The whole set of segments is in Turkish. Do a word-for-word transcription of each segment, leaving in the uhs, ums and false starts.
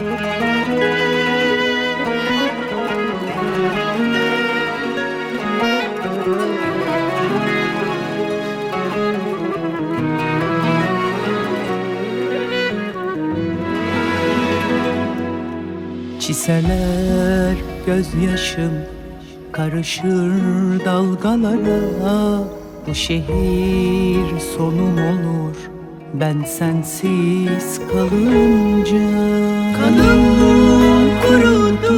Çiseler gözyaşım karışır dalgalara. Bu şehir sonum olur ben sensiz kalınca. Kanım kurudu,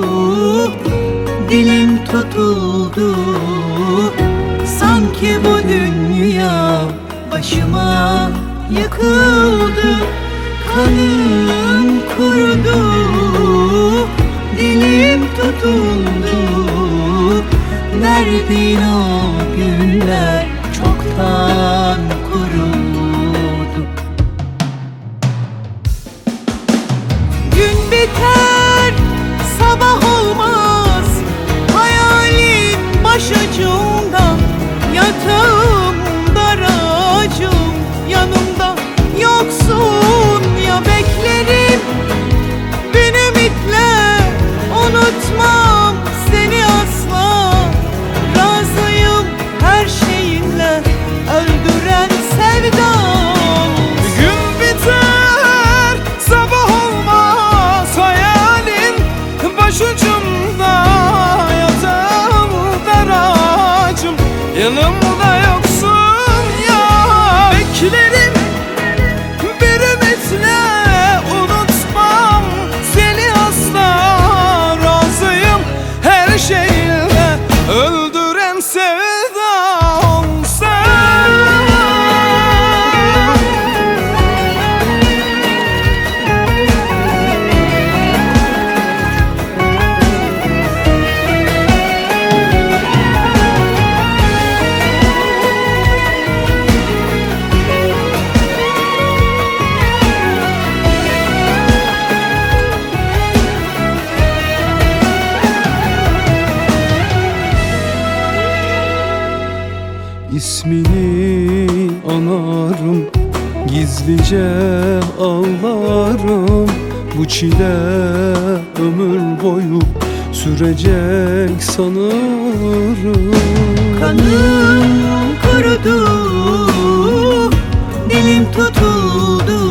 dilim tutuldu. Sanki bu dünya başıma yıkıldı. Kanım kurudu, dilim tutuldu. Verdiğin o günler çoktan kurudu. Gün biter, sabah olmaz. Hayalin başucumda, yatağım daracım yanımda. Yoksun ya beklerim, bin ümitle unutmam seni asla. Razıyım her şeyinle, öldüren sevdam. Gün biter, sabah olmaz. Hayalin başucumda, yatağım daracım yanımda. Yoksun ya beklerim, bir ümitle unutmam seni asla. Razıyım her şeyle, öldüren sevdam sen. İsmini anarım, gizlice ağlarım. Bu çile ömür boyu sürecek sanırım. Kanım kurudu, dilim tutuldu.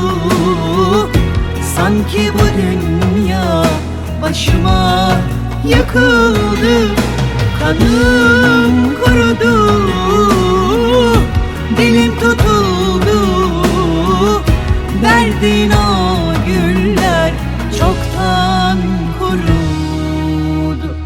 Sanki bu dünya başıma yıkıldı. Kanım kurudu, dilim tutuldu. Verdiğin o güller çoktan kurudu.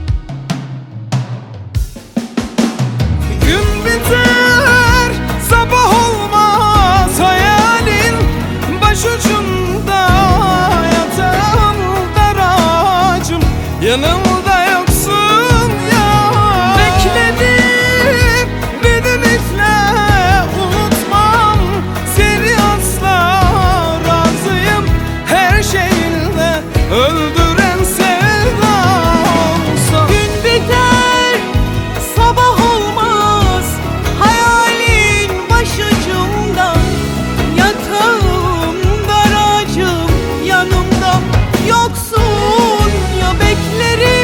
Gün biter, sabah olmaz. Hayalin başucumda, yatağım daracım yanımda. Yoksun ya bekledim, bir ümitle unutmam seni asla. Razıyım her şeyinle, öldüren sevdam. Gün biter, sabah olmaz. Hayalin başucumda, yatağım daracım yanımda. Yoksun ya beklerim,